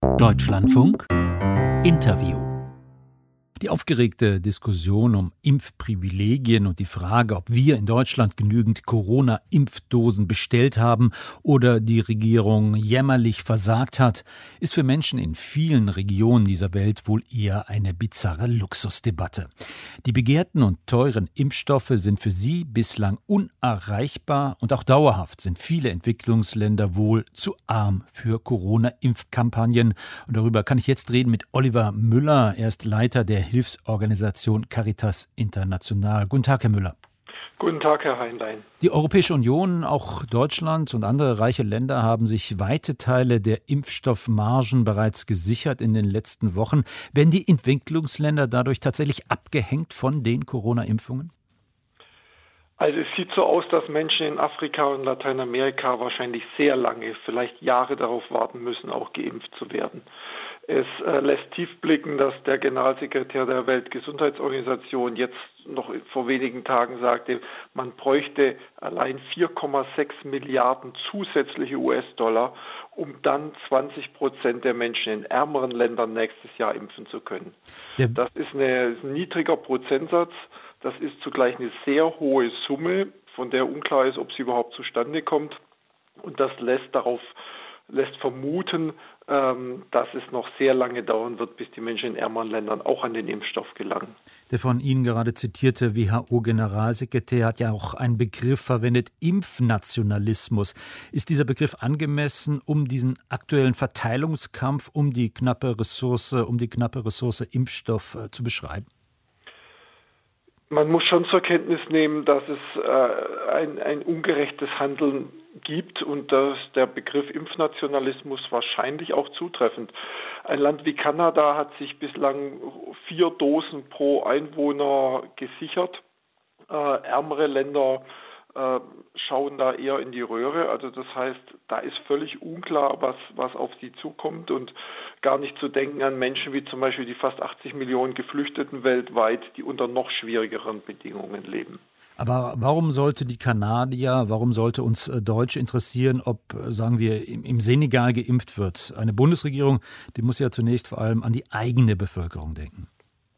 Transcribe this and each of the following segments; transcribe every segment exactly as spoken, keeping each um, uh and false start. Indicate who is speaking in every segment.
Speaker 1: Deutschlandfunk Interview. Die aufgeregte Diskussion um Impfprivilegien und die Frage, ob wir in Deutschland genügend Corona-Impfdosen bestellt haben oder die Regierung jämmerlich versagt hat, ist für Menschen in vielen Regionen dieser Welt wohl eher eine bizarre Luxusdebatte. Die begehrten und teuren Impfstoffe sind für sie bislang unerreichbar und auch dauerhaft sind viele Entwicklungsländer wohl zu arm für Corona-Impfkampagnen. Und darüber kann ich jetzt reden mit Oliver Müller. Er ist Leiter der Hilfsorganisation Caritas International. Guten Tag, Herr Müller.
Speaker 2: Guten Tag, Herr Heinlein.
Speaker 1: Die Europäische Union, auch Deutschland und andere reiche Länder haben sich weite Teile der Impfstoffmargen bereits gesichert in den letzten Wochen. Werden die Entwicklungsländer dadurch tatsächlich abgehängt von den Corona-Impfungen?
Speaker 2: Also es sieht so aus, dass Menschen in Afrika und Lateinamerika wahrscheinlich sehr lange, vielleicht Jahre darauf warten müssen, auch geimpft zu werden. Es äh, lässt tief blicken, dass der Generalsekretär der Weltgesundheitsorganisation jetzt noch vor wenigen Tagen sagte, man bräuchte allein vier Komma sechs Milliarden zusätzliche U S-Dollar, um dann zwanzig Prozent der Menschen in ärmeren Ländern nächstes Jahr impfen zu können. Der das ist, eine, ist ein niedriger Prozentsatz. Das ist zugleich eine sehr hohe Summe, von der unklar ist, ob sie überhaupt zustande kommt. Und das lässt darauf lässt vermuten, ähm, dass es noch sehr lange dauern wird, bis die Menschen in ärmeren Ländern auch an den Impfstoff gelangen.
Speaker 1: Der von Ihnen gerade zitierte W H O-Generalsekretär hat ja auch einen Begriff verwendet, Impfnationalismus. Ist dieser Begriff angemessen, um diesen aktuellen Verteilungskampf um die knappe Ressource, um die knappe Ressource Impfstoff äh, zu beschreiben?
Speaker 2: Man muss schon zur Kenntnis nehmen, dass es äh, ein, ein ungerechtes Handeln gibt und dass der Begriff Impfnationalismus wahrscheinlich auch zutreffend. Ein Land wie Kanada hat sich bislang vier Dosen pro Einwohner gesichert. Äh, ärmere Länder äh, schauen da eher in die Röhre. Also das heißt, da ist völlig unklar, was, was auf sie zukommt und gar nicht zu denken an Menschen wie zum Beispiel die fast achtzig Millionen Geflüchteten weltweit, die unter noch schwierigeren Bedingungen leben.
Speaker 1: Aber warum sollte die Kanadier, warum sollte uns Deutsche interessieren, ob, sagen wir, im Senegal geimpft wird? Eine Bundesregierung, die muss ja zunächst vor allem an die eigene Bevölkerung denken.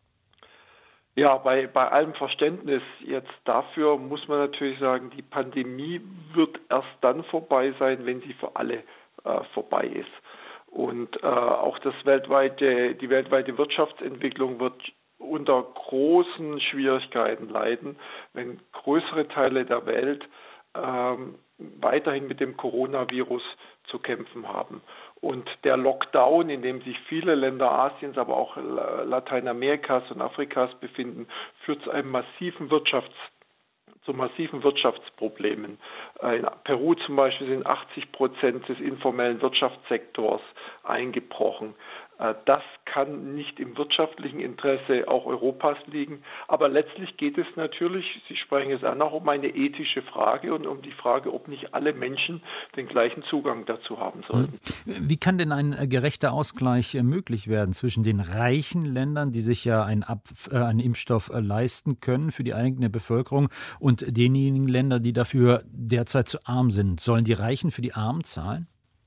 Speaker 2: Ja, bei, bei allem Verständnis jetzt dafür muss man natürlich sagen, die Pandemie wird erst dann vorbei sein, wenn sie für alle äh, vorbei ist. Und äh, auch das weltweite, die weltweite Wirtschaftsentwicklung wird unter großen Schwierigkeiten leiden, wenn größere Teile der Welt ähm, weiterhin mit dem Coronavirus zu kämpfen haben. Und der Lockdown, in dem sich viele Länder Asiens, aber auch Lateinamerikas und Afrikas befinden, führt zu einem massiven Wirtschafts zu massiven Wirtschaftsproblemen. In Peru zum Beispiel sind achtzig Prozent des informellen Wirtschaftssektors eingebrochen. Das kann nicht im wirtschaftlichen Interesse auch Europas liegen. Aber letztlich geht es natürlich, Sie sprechen es an, auch um eine ethische Frage und um die Frage, ob nicht alle Menschen den gleichen Zugang dazu haben sollten.
Speaker 1: Wie kann denn ein gerechter Ausgleich möglich werden zwischen den reichen Ländern, die sich ja einen, Ab äh, einen Impfstoff leisten können für die eigene Bevölkerung, und denjenigen Ländern, die dafür derzeit zu arm sind? Sollen die Reichen für die Armen zahlen?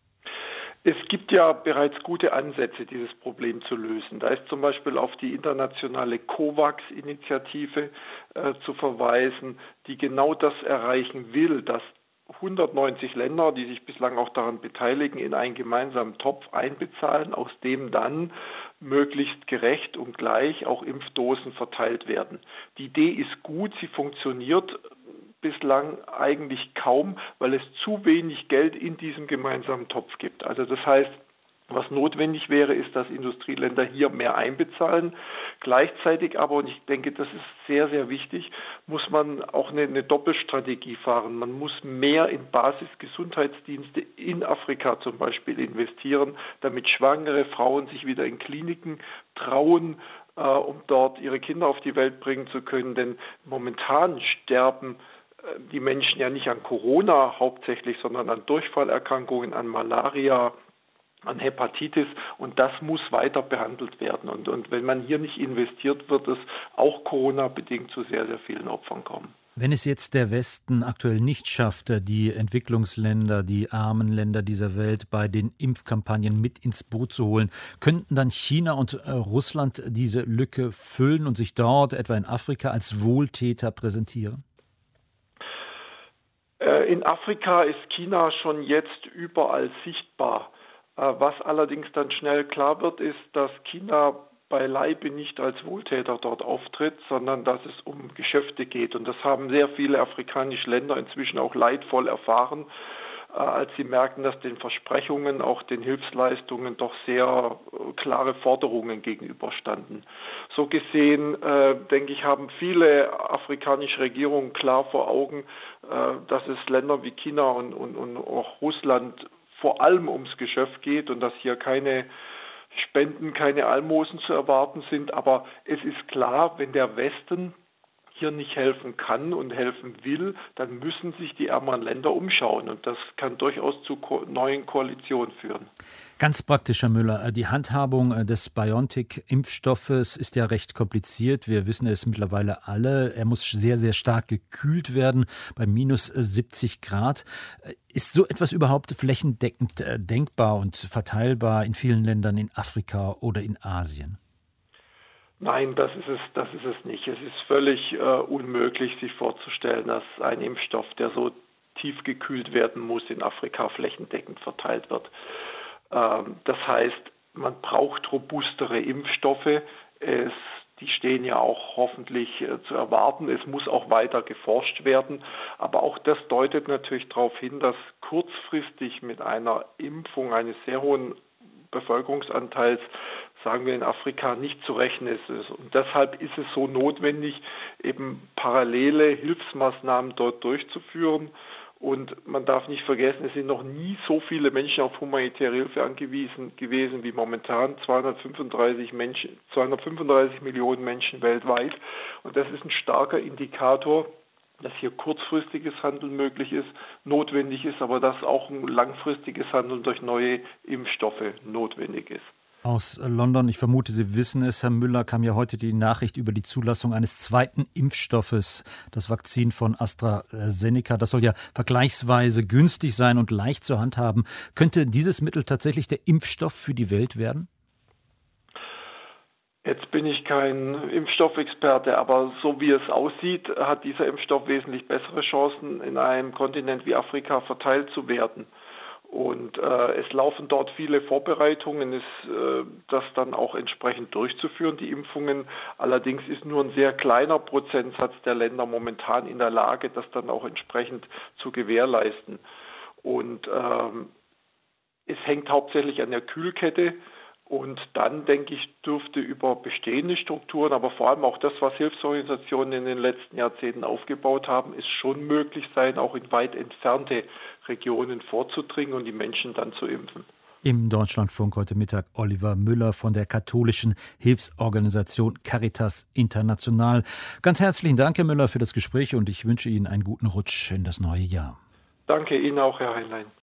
Speaker 2: Es gibt ja bereits gute Ansätze, dieses Problem zu lösen. Da ist zum Beispiel auf die internationale COVAX-Initiative äh, zu verweisen, die genau das erreichen will, dass hundertneunzig Länder, die sich bislang auch daran beteiligen, in einen gemeinsamen Topf einbezahlen, aus dem dann möglichst gerecht und gleich auch Impfdosen verteilt werden. Die Idee ist gut, sie funktioniert bislang eigentlich kaum, weil es zu wenig Geld in diesem gemeinsamen Topf gibt. Also das heißt, was notwendig wäre, ist, dass Industrieländer hier mehr einbezahlen. Gleichzeitig aber, und ich denke, das ist sehr, sehr wichtig, muss man auch eine, eine Doppelstrategie fahren. Man muss mehr in Basisgesundheitsdienste in Afrika zum Beispiel investieren, damit schwangere Frauen sich wieder in Kliniken trauen, äh, um dort ihre Kinder auf die Welt bringen zu können. Denn momentan sterben die Menschen ja nicht an Corona hauptsächlich, sondern an Durchfallerkrankungen, an Malaria, an Hepatitis, und das muss weiter behandelt werden. Und, und wenn man hier nicht investiert, wird es auch Corona-bedingt zu sehr, sehr vielen Opfern kommen.
Speaker 1: Wenn es jetzt der Westen aktuell nicht schafft, die Entwicklungsländer, die armen Länder dieser Welt bei den Impfkampagnen mit ins Boot zu holen, könnten dann China und äh, Russland diese Lücke füllen und sich dort, etwa in Afrika, als Wohltäter präsentieren?
Speaker 2: Äh, in Afrika ist China schon jetzt überall sichtbar. Äh, was allerdings dann schnell klar wird, ist, dass China beileibe nicht als Wohltäter dort auftritt, sondern dass es um Geschäfte geht. Und das haben sehr viele afrikanische Länder inzwischen auch leidvoll erfahren, äh, als sie merken, dass den Versprechungen, auch den Hilfsleistungen doch sehr äh, klare Forderungen gegenüberstanden. So gesehen, äh, denke ich, haben viele afrikanische Regierungen klar vor Augen, äh, dass es Länder wie China und, und, und auch Russland vor allem ums Geschäft geht und dass hier keine Spenden, keine Almosen zu erwarten sind. Aber es ist klar, wenn der Westen hier nicht helfen kann und helfen will, dann müssen sich die ärmeren Länder umschauen. Und das kann durchaus zu ko- neuen Koalitionen führen.
Speaker 1: Ganz praktisch, Herr Müller, die Handhabung des BioNTech-Impfstoffes ist ja recht kompliziert. Wir wissen es mittlerweile alle. Er muss sehr, sehr stark gekühlt werden, bei minus siebzig Grad. Ist so etwas überhaupt flächendeckend denkbar und verteilbar in vielen Ländern in Afrika oder in Asien?
Speaker 2: Nein, das ist es, das ist es nicht. Es ist völlig äh, unmöglich, sich vorzustellen, dass ein Impfstoff, der so tief gekühlt werden muss, in Afrika flächendeckend verteilt wird. Ähm, das heißt, man braucht robustere Impfstoffe. Es, die stehen ja auch hoffentlich äh, zu erwarten. Es muss auch weiter geforscht werden. Aber auch das deutet natürlich darauf hin, dass kurzfristig mit einer Impfung eines sehr hohen Bevölkerungsanteils, sagen wir in Afrika, nicht zu rechnen ist. Und deshalb ist es so notwendig, eben parallele Hilfsmaßnahmen dort durchzuführen. Und man darf nicht vergessen, es sind noch nie so viele Menschen auf humanitäre Hilfe angewiesen gewesen wie momentan, zweihundertfünfunddreißig Menschen, zweihundertfünfunddreißig Millionen Menschen weltweit. Und das ist ein starker Indikator, dass hier kurzfristiges Handeln möglich ist, notwendig ist, aber dass auch ein langfristiges Handeln durch neue Impfstoffe notwendig ist.
Speaker 1: Aus London, ich vermute, Sie wissen es, Herr Müller, kam ja heute die Nachricht über die Zulassung eines zweiten Impfstoffes, das Vakzin von AstraZeneca. Das soll ja vergleichsweise günstig sein und leicht zur handhaben. Könnte dieses Mittel tatsächlich der Impfstoff für die Welt werden?
Speaker 2: Jetzt bin ich kein Impfstoffexperte, aber so wie es aussieht, hat dieser Impfstoff wesentlich bessere Chancen, in einem Kontinent wie Afrika verteilt zu werden. Und äh, es laufen dort viele Vorbereitungen, ist, äh, das dann auch entsprechend durchzuführen, die Impfungen. Allerdings ist nur ein sehr kleiner Prozentsatz der Länder momentan in der Lage, das dann auch entsprechend zu gewährleisten. Und ähm, es hängt hauptsächlich an der Kühlkette. Und dann, denke ich, dürfte über bestehende Strukturen, aber vor allem auch das, was Hilfsorganisationen in den letzten Jahrzehnten aufgebaut haben, es schon möglich sein, auch in weit entfernte Regionen vorzudringen und die Menschen dann zu impfen.
Speaker 1: Im Deutschlandfunk heute Mittag Oliver Müller von der katholischen Hilfsorganisation Caritas International. Ganz herzlichen Dank, Herr Müller, für das Gespräch und ich wünsche Ihnen einen guten Rutsch in das neue Jahr.
Speaker 2: Danke Ihnen auch, Herr Heinlein.